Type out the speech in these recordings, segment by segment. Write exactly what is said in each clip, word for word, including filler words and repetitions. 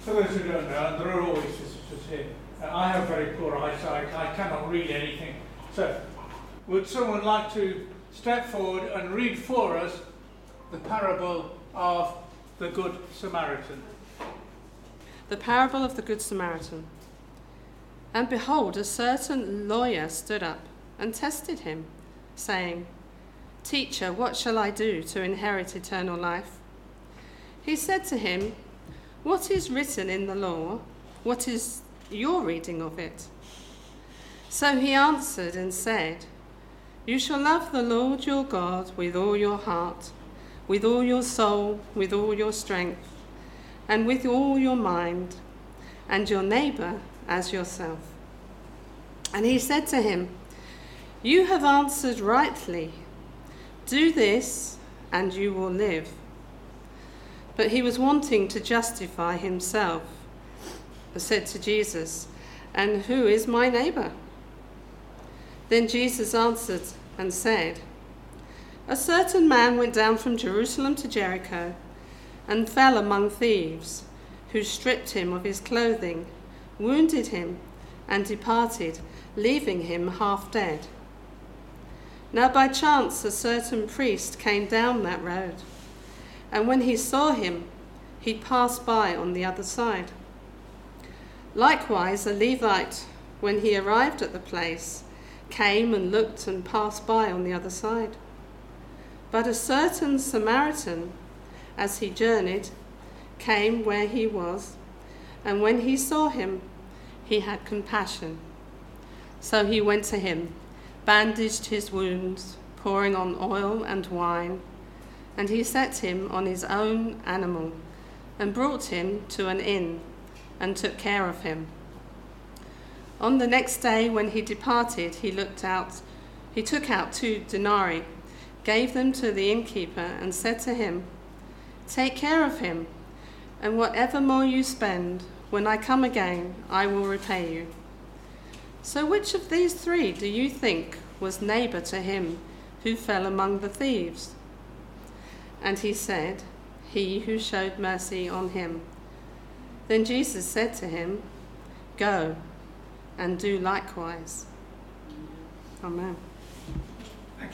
For those who don't know, and there are always visitors here, uh, I have very poor eyesight. I cannot read anything. So, would someone like to step forward and read for us the parable of the Good Samaritan? The parable of the Good Samaritan. And behold, a certain lawyer stood up and tested him, saying, Teacher, what shall I do to inherit eternal life? He said to him, What is written in the law? What is your reading of it? So he answered and said, You shall love the Lord your God with all your heart, with all your soul, with all your strength, and with all your mind, and your neighbour as yourself. And he said to him, You have answered rightly. Do this, and you will live. But he was wanting to justify himself, said to Jesus, And who is my neighbour? Then Jesus answered and said, A certain man went down from Jerusalem to Jericho and fell among thieves, who stripped him of his clothing, wounded him, and departed, leaving him half dead. Now by chance a certain priest came down that road, and when he saw him, he passed by on the other side. Likewise a Levite, when he arrived at the place, came and looked and passed by on the other side. But a certain Samaritan, as he journeyed, came where he was, and when he saw him, he had compassion. So he went to him, bandaged his wounds, pouring on oil and wine, and he set him on his own animal, and brought him to an inn, and took care of him. On the next day when he departed, he looked out, he took out two denarii, gave them to the innkeeper, and said to him, Take care of him, and whatever more you spend, when I come again, I will repay you. So which of these three do you think was neighbour to him who fell among the thieves? And he said, He who showed mercy on him. Then Jesus said to him, Go and do likewise. Amen. Thank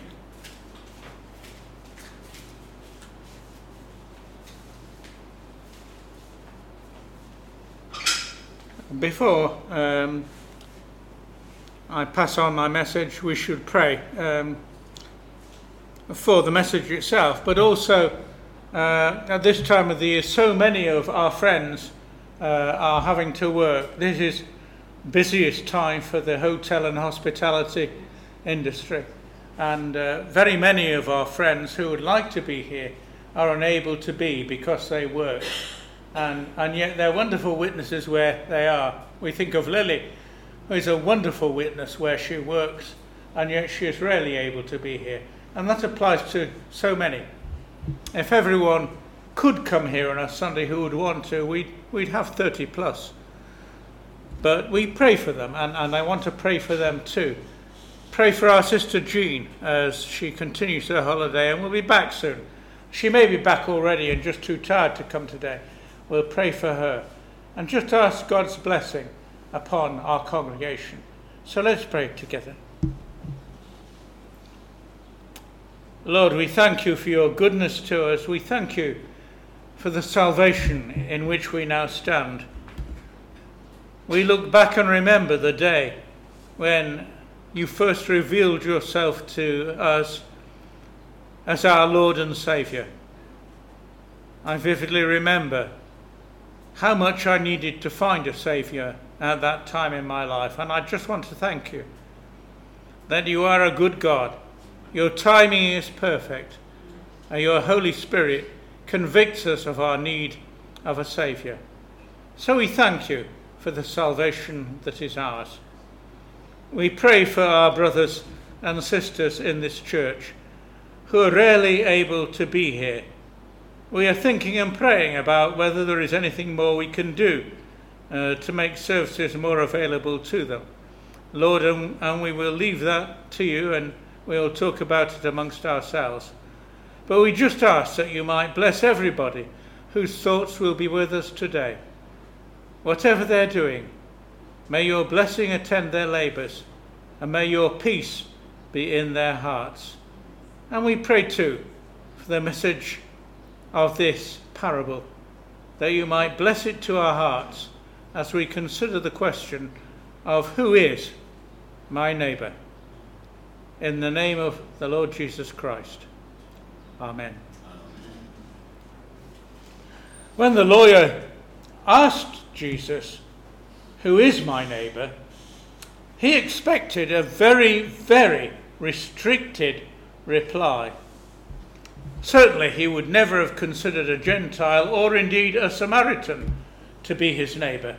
you. Before um, I pass on my message, we should pray um, for the message itself, but also uh, at this time of the year, so many of our friends uh, are having to work. This is busiest time for the hotel and hospitality industry, and uh, very many of our friends who would like to be here are unable to be because they work, and and yet they're wonderful witnesses where they are. We think of Lily, who is a wonderful witness where she works, and yet she is rarely able to be here, and that applies to so many. If everyone could come here on a Sunday who would want to, we'd, we'd have thirty plus. But we pray for them, and, and I want to pray for them too. Pray for our sister Jean as she continues her holiday, and we'll be back soon. She may be back already and just too tired to come today. We'll pray for her and just ask God's blessing upon our congregation. So let's pray together. Lord, we thank you for your goodness to us. We thank you for the salvation in which we now stand. We look back and remember the day when you first revealed yourself to us as our Lord and Saviour. I vividly remember how much I needed to find a Saviour at that time in my life, and I just want to thank you that you are a good God. Your timing is perfect, and your Holy Spirit convicts us of our need of a Saviour. So we thank you for the salvation that is ours. We pray for our brothers and sisters in this church who are rarely able to be here. We are thinking and praying about whether there is anything more we can do uh, to make services more available to them. Lord, and, and we will leave that to you, and we'll talk about it amongst ourselves. But we just ask that you might bless everybody whose thoughts will be with us today. whatever they're doing, may your blessing attend their labours, and may your peace be in their hearts. And we pray too for the message of this parable, that you might bless it to our hearts as we consider the question of who is my neighbour. In the name of the Lord Jesus Christ. Amen. When the lawyer asked Jesus, "Who is my neighbour?" he expected a very, very restricted reply. Certainly he would never have considered a Gentile or indeed a Samaritan to be his neighbour.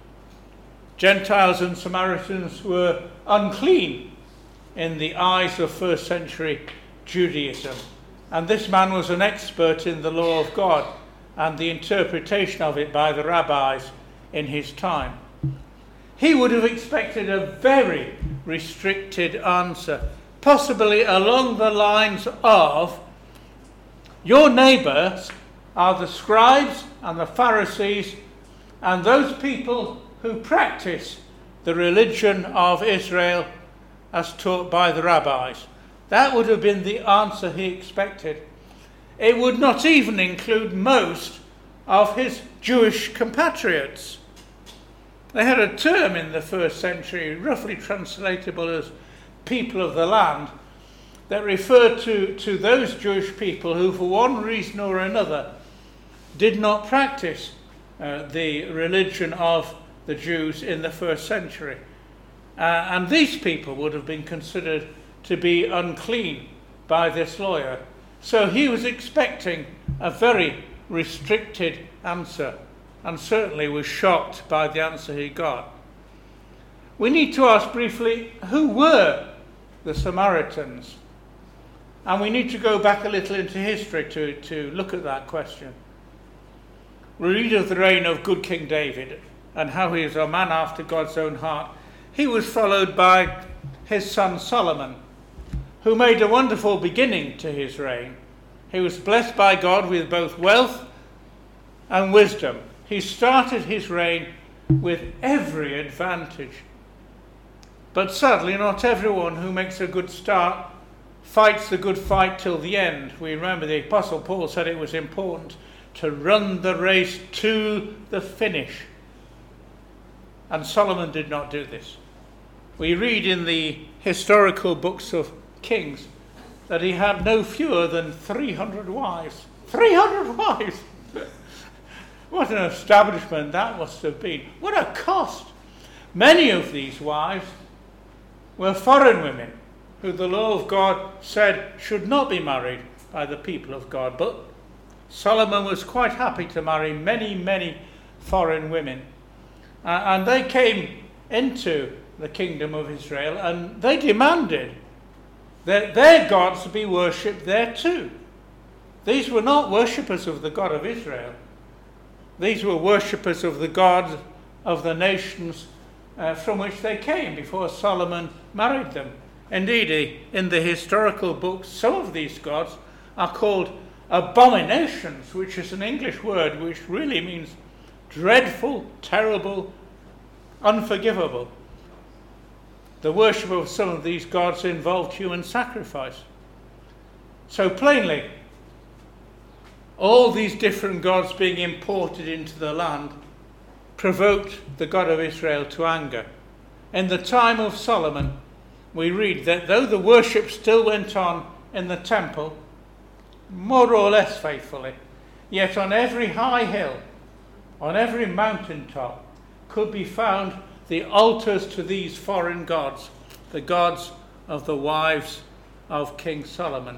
Gentiles and Samaritans were unclean in the eyes of first century Judaism, and this man was an expert in the law of God and the interpretation of it by the rabbis in his time. He would have expected a very restricted answer, possibly along the lines of, your neighbours are the scribes and the Pharisees and those people who practice the religion of Israel as taught by the rabbis. That would have been the answer he expected. It would not even include most of his Jewish compatriots. They had a term in the first century, roughly translatable as people of the land, that referred to, to those Jewish people who, for one reason or another, did not practice uh, the religion of the Jews in the first century. Uh, and these people would have been considered to be unclean by this lawyer. So he was expecting a very restricted answer, and certainly was shocked by the answer he got. We need to ask briefly, who were the Samaritans? And we need to go back a little into history to, to look at that question. We read of the reign of good King David and how he is a man after God's own heart. He was followed by his son Solomon, who made a wonderful beginning to his reign. He was blessed by God with both wealth and wisdom. He started his reign with every advantage. But sadly, not everyone who makes a good start fights the good fight till the end. We remember the Apostle Paul said it was important to run the race to the finish. And Solomon did not do this. We read in the historical books of Kings that he had no fewer than three hundred wives. three hundred wives! What an establishment that must have been. What a cost! Many of these wives were foreign women who the law of God said should not be married by the people of God. But Solomon was quite happy to marry many, many foreign women. Uh, and they came into the kingdom of Israel and they demanded that their gods be worshipped there too. These were not worshippers of the God of Israel. These were worshippers of the God of the nations uh, from which they came before Solomon married them. Indeed, in the historical books, some of these gods are called abominations, which is an English word which really means dreadful, terrible, unforgivable. The worship of some of these gods involved human sacrifice. So plainly, all these different gods being imported into the land provoked the God of Israel to anger. In the time of Solomon, we read that though the worship still went on in the temple, more or less faithfully, yet on every high hill, on every mountaintop, could be found the altars to these foreign gods, the gods of the wives of King Solomon.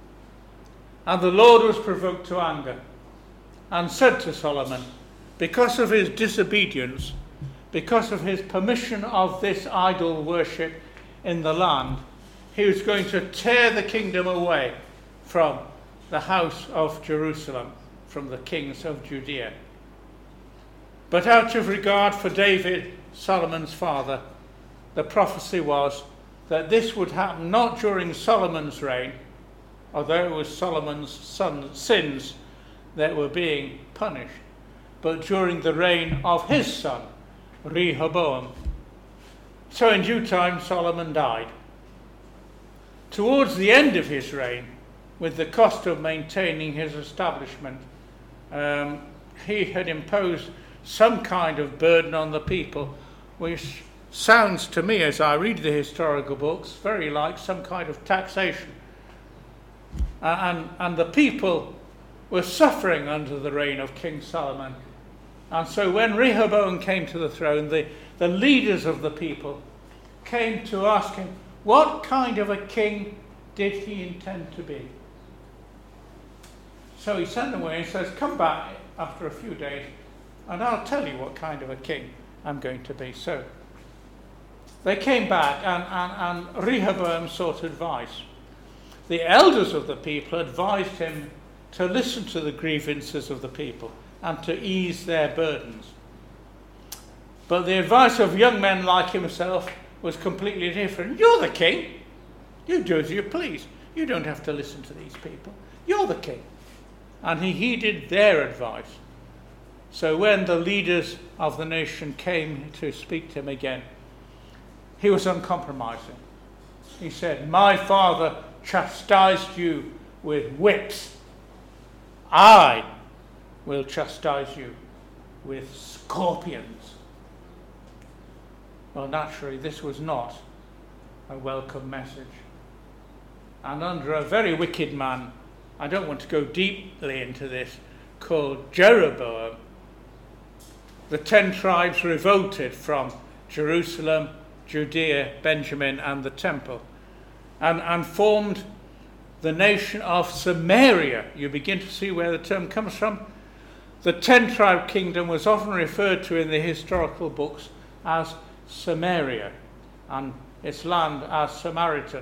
And the Lord was provoked to anger and said to Solomon, because of his disobedience, because of his permission of this idol worship in the land, he was going to tear the kingdom away from the house of Jerusalem, from the kings of Judea. But out of regard for David, Solomon's father, the prophecy was that this would happen not during Solomon's reign, although it was Solomon's son's sins that were being punished, but during the reign of his son, Rehoboam. So in due time Solomon died. Towards the end of his reign, with the cost of maintaining his establishment, um, he had imposed some kind of burden on the people, which sounds to me, as I read the historical books, very like some kind of taxation. Uh, and, and the people were suffering under the reign of King Solomon. And so when Rehoboam came to the throne, the, the leaders of the people came to ask him, what kind of a king did he intend to be? So he sent them away and says, come back after a few days and I'll tell you what kind of a king I'm going to be. So they came back and, and, and Rehoboam sought advice. The elders of the people advised him to listen to the grievances of the people and to ease their burdens. But the advice of young men like himself was completely different. You're the king. You do as you please. You don't have to listen to these people. You're the king. And he heeded their advice. So when the leaders of the nation came to speak to him again, he was uncompromising. He said, my father chastised you with whips. I will chastise you with scorpions. Well, naturally, this was not a welcome message. And under a very wicked man, I don't want to go deeply into this, called Jeroboam, the ten tribes revolted from Jerusalem, Judea, Benjamin, and the temple, and, and formed the nation of Samaria. You begin to see where the term comes from. The ten-tribe kingdom was often referred to in the historical books as Samaria, and its land as Samaritan.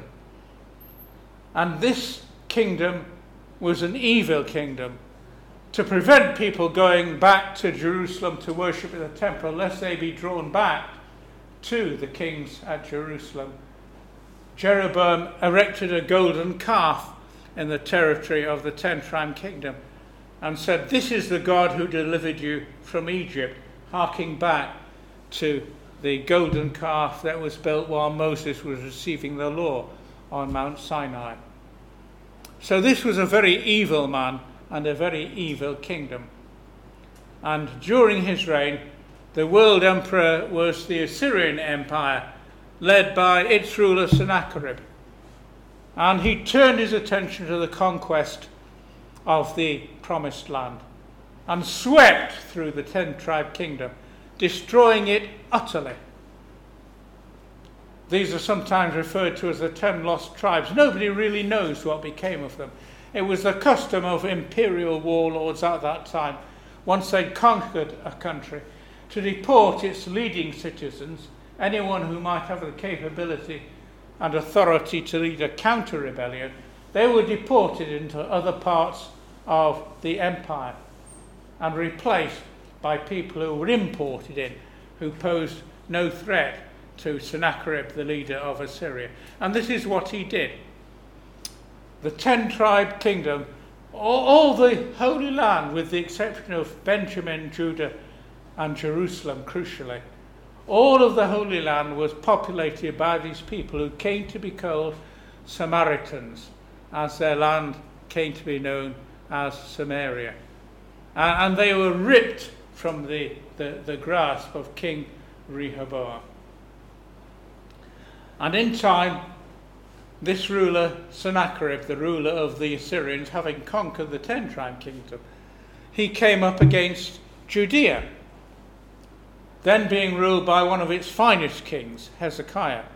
And this kingdom was an evil kingdom to prevent people going back to Jerusalem to worship in the temple, lest they be drawn back to the kings at Jerusalem. Jeroboam erected a golden calf in the territory of the ten-tribe kingdom and said, this is the God who delivered you from Egypt, harking back to the golden calf that was built while Moses was receiving the law on Mount Sinai. So this was a very evil man and a very evil kingdom. And during his reign, the world emperor was the Assyrian Empire, led by its ruler Sennacherib. And he turned his attention to the conquest of the promised land and swept through the ten-tribe kingdom, destroying it utterly. These are sometimes referred to as the ten lost tribes. Nobody really knows what became of them. It was the custom of imperial warlords at that time, once they'd conquered a country, to deport its leading citizens, anyone who might have the capability and authority to lead a counter-rebellion. They were deported into other parts of the empire and replaced by people who were imported in, who posed no threat to Sennacherib, the leader of Assyria. And this is what he did. The ten-tribe kingdom, all, all the Holy Land, with the exception of Benjamin, Judah, and Jerusalem, crucially, all of the Holy Land was populated by these people who came to be called Samaritans, as their land came to be known as Samaria. Uh, and they were ripped from the, the, the grasp of King Rehoboam. And in time, this ruler, Sennacherib, the ruler of the Assyrians, having conquered the ten-tribe kingdom, he came up against Judea, then being ruled by one of its finest kings, Hezekiah.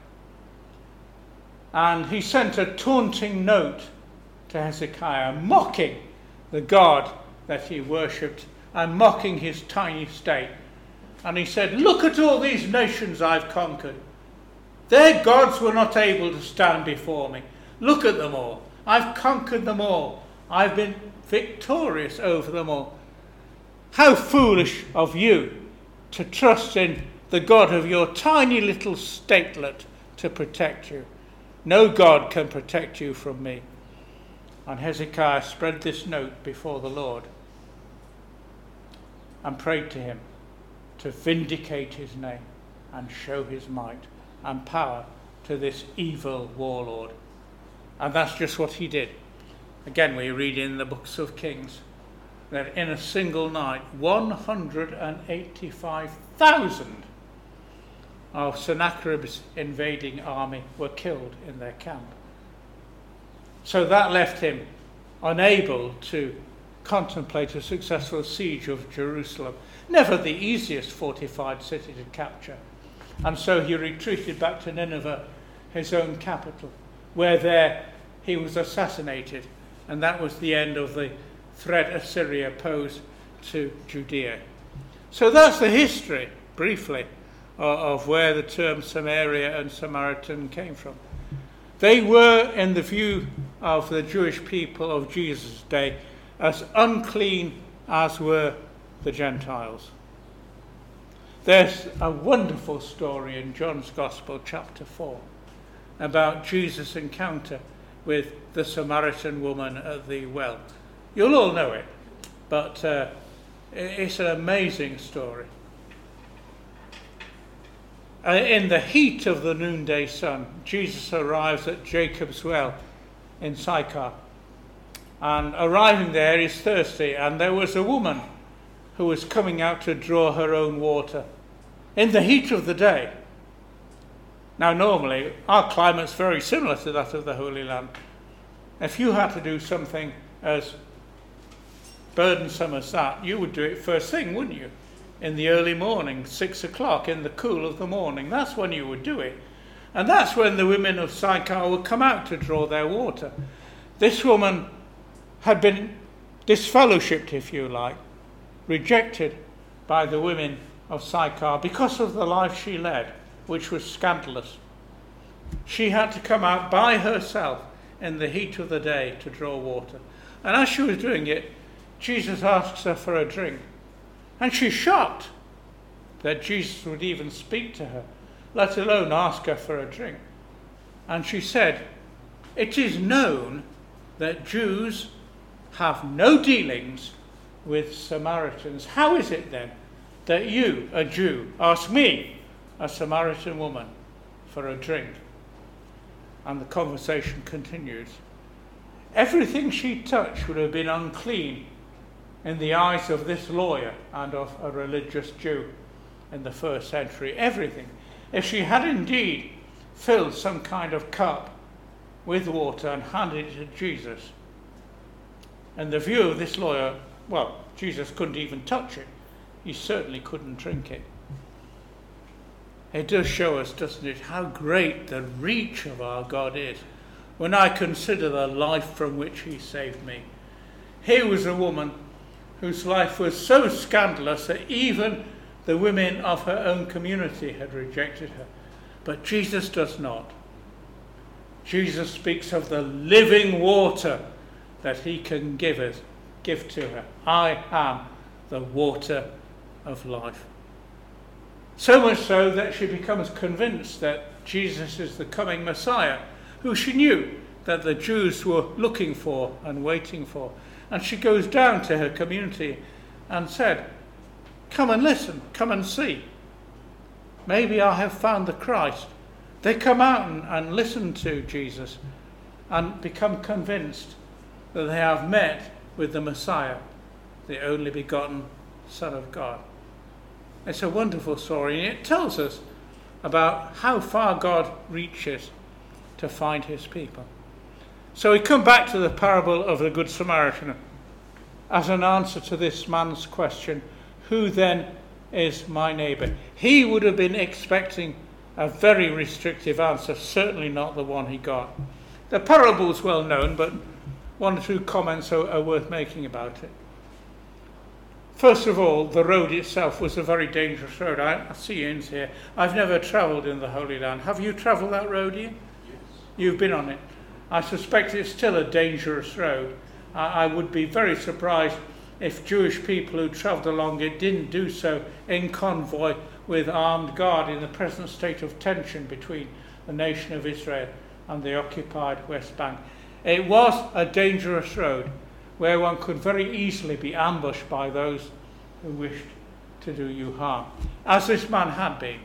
And he sent a taunting note to Hezekiah, mocking the God that he worshipped and mocking his tiny state. And he said, look at all these nations I've conquered. Their gods were not able to stand before me. Look at them all. I've conquered them all. I've been victorious over them all. How foolish of you to trust in the God of your tiny little statelet to protect you. No God can protect you from me. And Hezekiah spread this note before the Lord. and prayed to him to vindicate his name and show his might and power to this evil warlord. And that's just what he did. Again, we read in the books of Kings that in a single night, one hundred eighty-five thousand of Sennacherib's invading army were killed in their camp. So that left him unable to contemplate a successful siege of Jerusalem, never the easiest fortified city to capture. And so he retreated back to Nineveh, his own capital, where there he was assassinated, and that was the end of the threat Assyria posed to Judea. So that's the history, briefly, of where the term Samaria and Samaritan came from. They were, in the view of the Jewish people of Jesus' day, as unclean as were the Gentiles. There's a wonderful story in John's Gospel, chapter four, about Jesus' encounter with the Samaritan woman at the well. You'll all know it, but uh, it's an amazing story. Uh, in the heat of the noonday sun, Jesus arrives at Jacob's well in Sychar. And arriving there, he's thirsty, and there was a woman who was coming out to draw her own water in the heat of the day. Now, normally, our climate's very similar to that of the Holy Land. If you had to do something as burdensome as that, you would do it first thing, wouldn't you? In the early morning, six o'clock, in the cool of the morning. That's when you would do it. And that's when the women of Sychar would come out to draw their water. This woman had been disfellowshipped, if you like, rejected by the women of Sychar because of the life she led, which was scandalous. She had to come out by herself in the heat of the day to draw water. And as she was doing it, Jesus asks her for a drink. And she's shocked that Jesus would even speak to her, let alone ask her for a drink. And she said, "It is known that Jews have no dealings with Samaritans. How is it then that you, a Jew, ask me, a Samaritan woman, for a drink?" And the conversation continues. Everything she touched would have been unclean in the eyes of this lawyer and of a religious Jew in the first century. Everything. If she had indeed filled some kind of cup with water and handed it to Jesus, in the view of this lawyer, well, Jesus couldn't even touch it. He certainly couldn't drink it. It does show us, doesn't it, how great the reach of our God is when I consider the life from which he saved me. Here was a woman whose life was so scandalous that even the women of her own community had rejected her. But Jesus does not. Jesus speaks of the living water that he can give us, give to her. I am the water of life. So much so that she becomes convinced that Jesus is the coming Messiah, who she knew that the Jews were looking for and waiting for. And she goes down to her community and said, "Come and listen, come and see. Maybe I have found the Christ." They come out and, and listen to Jesus and become convinced that they have met with the Messiah, the only begotten Son of God. It's a wonderful story, and it tells us about how far God reaches to find his people. So we come back to the parable of the Good Samaritan as an answer to this man's question, who then is my neighbour? He would have been expecting a very restrictive answer, certainly not the one he got. The parable's well known, but one or two comments are, are worth making about it. First of all, the road itself was a very dangerous road. I, I see Ian's here. I've never travelled in the Holy Land. Have you travelled that road, Ian? Yes. You've been on it. I suspect it's still a dangerous road. I, I would be very surprised if Jewish people who travelled along it didn't do so in convoy with armed guard in the present state of tension between the nation of Israel and the occupied West Bank. It was a dangerous road where one could very easily be ambushed by those who wished to do you harm, as this man had been.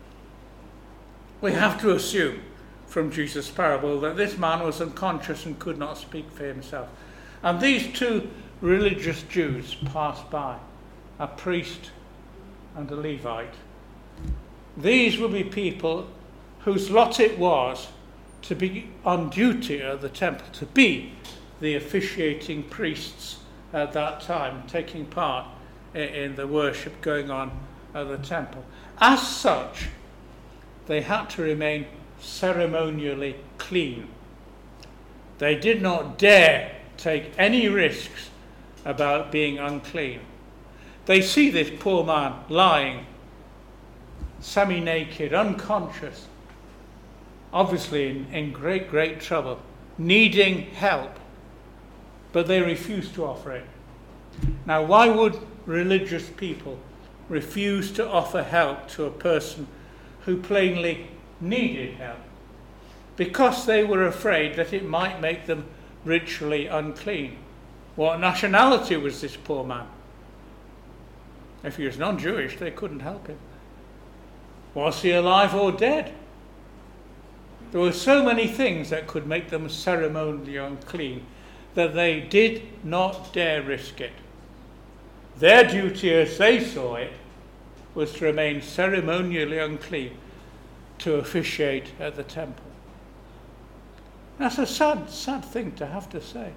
We have to assume from Jesus' parable that this man was unconscious and could not speak for himself. And these two religious Jews passed by, a priest and a Levite. These would be people whose lot it was to be on duty at the temple, to be the officiating priests at that time, taking part in the worship going on at the temple. As such, they had to remain ceremonially clean. They did not dare take any risks about being unclean. They see this poor man lying, semi-naked, unconscious, obviously in, in great, great trouble, needing help, but they refuse to offer it. Now, why would religious people refuse to offer help to a person who plainly needed help? Because they were afraid that it might make them ritually unclean. What nationality was this poor man? If he was non-Jewish, they couldn't help him. Was he alive or dead? There were so many things that could make them ceremonially unclean that they did not dare risk it. Their duty, as they saw it, was to remain ceremonially unclean, to officiate at the temple. That's a sad, sad thing to have to say.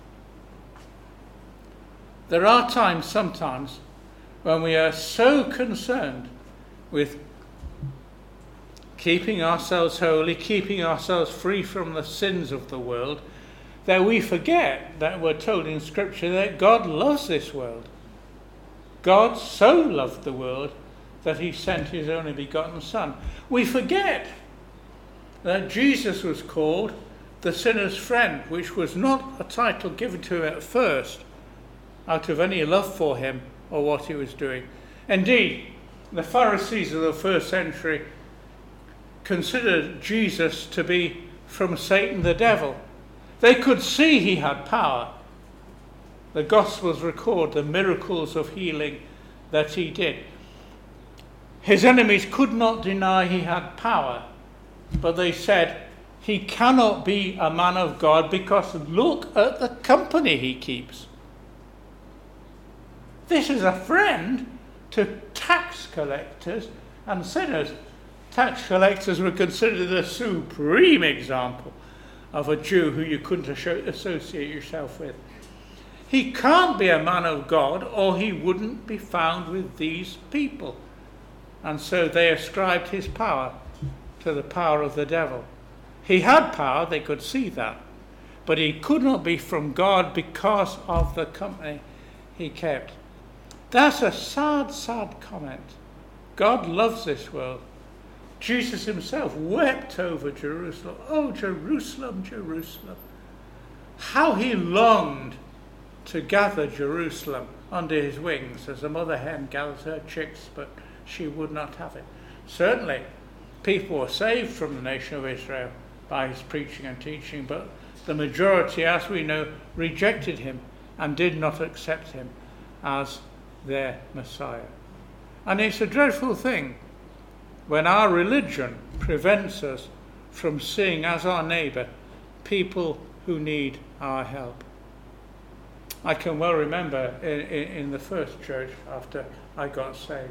There are times, sometimes, when we are so concerned with keeping ourselves holy, keeping ourselves free from the sins of the world, that we forget that we're told in Scripture that God loves this world. God so loved the world that he sent his only begotten Son. We forget that Jesus was called the sinner's friend, which was not a title given to him at first out of any love for him or what he was doing. Indeed, the Pharisees of the first century considered Jesus to be from Satan the devil. They could see he had power. The Gospels record the miracles of healing that he did. His enemies could not deny he had power, but they said, he cannot be a man of God because look at the company he keeps. This is a friend to tax collectors and sinners. Tax collectors were considered the supreme example of a Jew who you couldn't associate yourself with. He can't be a man of God, or he wouldn't be found with these people. And so they ascribed his power to the power of the devil. He had power, they could see that, but he could not be from God because of the company he kept. That's a sad, sad comment. God loves this world. Jesus himself wept over Jerusalem. Oh, Jerusalem, Jerusalem. How he longed to gather Jerusalem under his wings as a mother hen gathers her chicks, but she would not have it. Certainly, people were saved from the nation of Israel by his preaching and teaching, but the majority, as we know, rejected him and did not accept him as their Messiah. And it's a dreadful thing when our religion prevents us from seeing as our neighbour people who need our help. I can well remember in, in, in the first church after I got saved,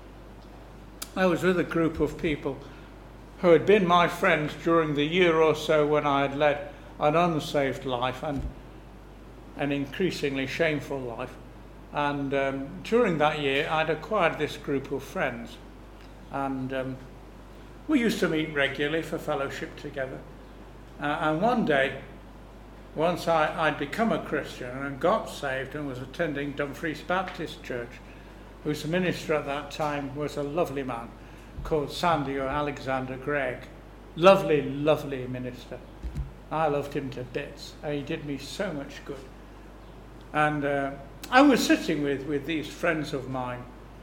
I was with a group of people who had been my friends during the year or so when I had led an unsaved life and an increasingly shameful life. And um, during that year, I'd acquired this group of friends. And um, we used to meet regularly for fellowship together. Uh, and one day, once I, I'd become a Christian and got saved and was attending Dumfries Baptist Church, whose minister at that time was a lovely man called Sandy or Alexander Gregg. Lovely, lovely minister. I loved him to bits. He did me so much good. And uh, I was sitting with, with these friends of mine,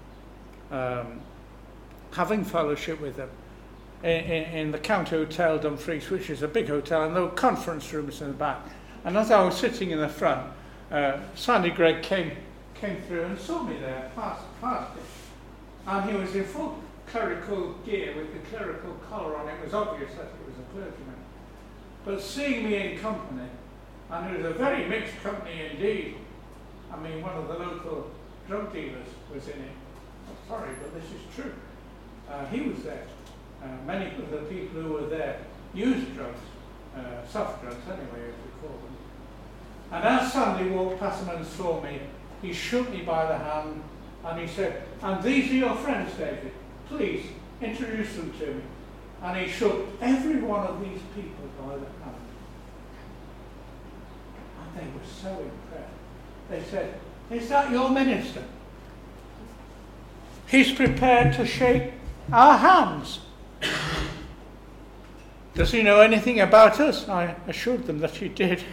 um, having fellowship with them in, in, in the County Hotel Dumfries, which is a big hotel, and there were conference rooms in the back. And as I was sitting in the front, uh, Sandy Gregg came came through and saw me there, past, past it. And he was in full clerical gear with the clerical collar on. It was obvious that he was a clergyman. But seeing me in company, and it was a very mixed company indeed. I mean, one of the local drug dealers was in it. I'm sorry, but this is true. Uh, he was there. Uh, many of the people who were there used drugs, uh, soft drugs anyway, as we call them. And as Sandy walked past him and saw me, he shook me by the hand and he said, "And these are your friends, David. Please introduce them to me." And he shook every one of these people by the hand. And they were so impressed. They said, "Is that your minister? He's prepared to shake our hands. Does he know anything about us?" I assured them that he did.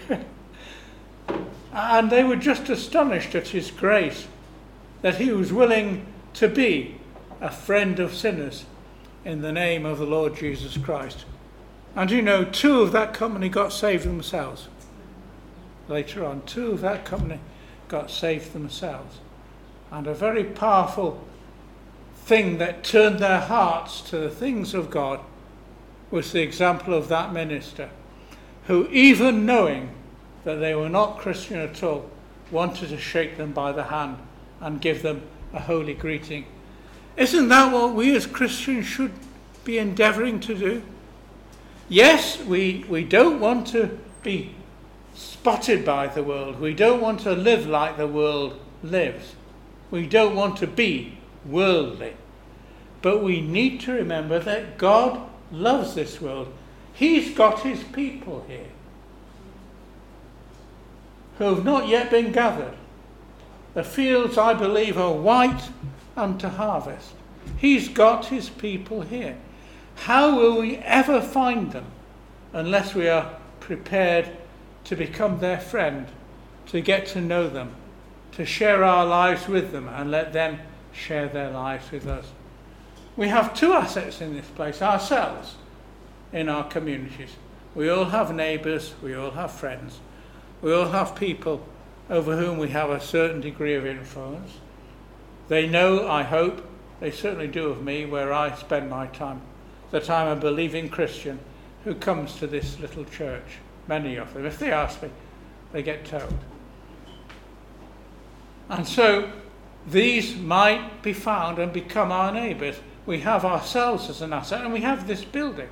And they were just astonished at his grace, that he was willing to be a friend of sinners in the name of the Lord Jesus Christ. And you know, two of that company got saved themselves. Later on, two of that company got saved themselves. And a very powerful thing that turned their hearts to the things of God was the example of that minister, who, even knowing that they were not Christian at all, wanted to shake them by the hand and give them a holy greeting. Isn't that what we as Christians should be endeavouring to do? Yes, we, we don't want to be spotted by the world. We don't want to live like the world lives. We don't want to be worldly. But we need to remember that God loves this world. He's got his people here who have not yet been gathered. The fields, I believe, are white unto harvest. He's got his people here. How will we ever find them unless we are prepared to become their friend, to get to know them, to share our lives with them and let them share their lives with us? We have two assets in this place, ourselves, in our communities. We all have neighbours, we all have friends, we all have people over whom we have a certain degree of influence. They know, I hope, they certainly do of me, where I spend my time, that I'm a believing Christian who comes to this little church. Many of them, if they ask me, they get told. And so these might be found and become our neighbours. We have ourselves as an asset, and we have this building,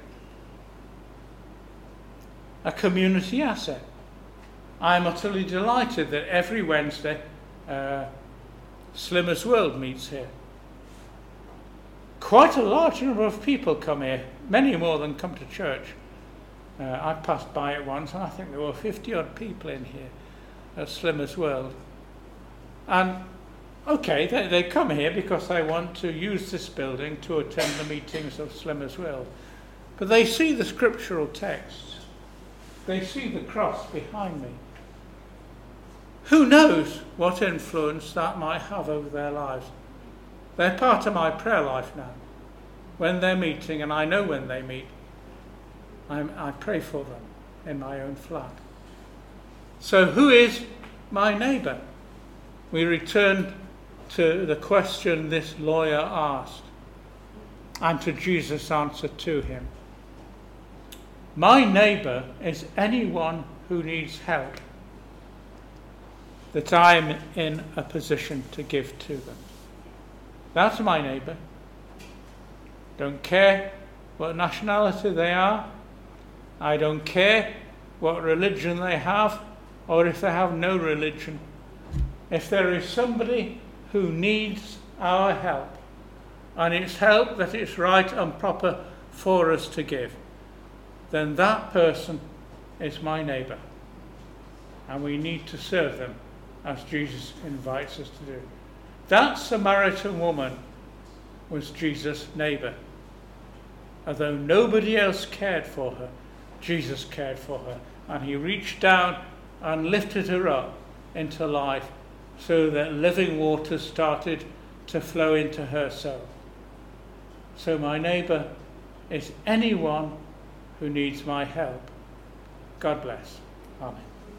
a community asset. I'm utterly delighted that every Wednesday uh, Slimmer's World meets here. Quite a large number of people come here, many more than come to church. Uh, I passed by it once and I think there were fifty odd people in here at Slimmer's World. And okay, they, they come here because they want to use this building to attend the meetings of Slimmer's World. But they see the scriptural texts. They see the cross behind me. Who knows what influence that might have over their lives? They're part of my prayer life now. When they're meeting, and I know when they meet, I'm, I pray for them in my own flat. So who is my neighbour? We return to the question this lawyer asked and to Jesus' answer to him. My neighbour is anyone who needs help that I'm in a position to give to them. That's my neighbour. Don't care what nationality they are. I don't care what religion they have or if they have no religion. If there is somebody who needs our help, and it's help that it's right and proper for us to give, then that person is my neighbour. And we need to serve them as Jesus invites us to do. That Samaritan woman was Jesus' neighbour. Although nobody else cared for her, Jesus cared for her. And he reached down and lifted her up into life so that living water started to flow into her soul. So my neighbour is anyone who needs my help. God bless. Amen.